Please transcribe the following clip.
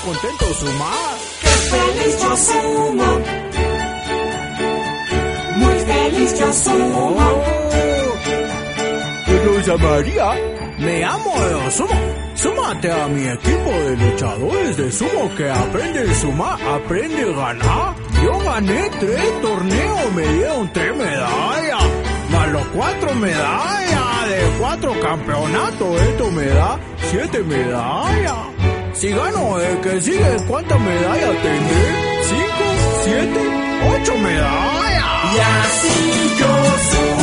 contento sumar. ¡Qué feliz yo sumo! Muy feliz yo sumo. Rosa María, me amo de sumo. Súmate a mi equipo de luchadores de sumo que aprende a sumar, aprende a ganar. Yo gané 3 torneos, me dieron 3 medallas, más los 4 medallas de 4 campeonatos. Esto me da 7 medallas. Si gano el que sigue, ¿cuántas medallas tendré? 5, 7, 8 medallas. Y así yo sumo.